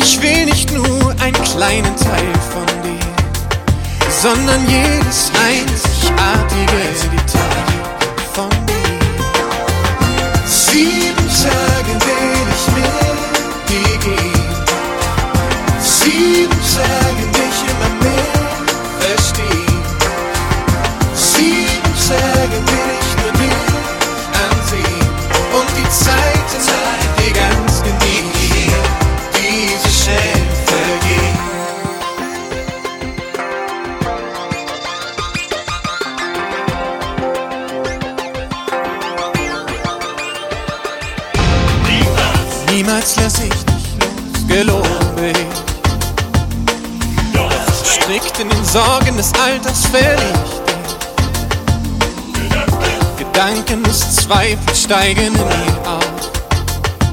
Ich will nicht nur einen kleinen Teil von dir, sondern jedes einzigartige Detail von dir. 7 Tage will ich mit dir gehen, 7 Tage dich immer mehr verstehen, 7 Tage will ich nur dich ansehen und die Zeit dir ganz genießen, die so schnell vergeht. Niemals lass ich dich los, gelobe ich. Gestrickt in den Sorgen des Alters verliere ich dich. Gedanken des Zweifels steigen in mir auf.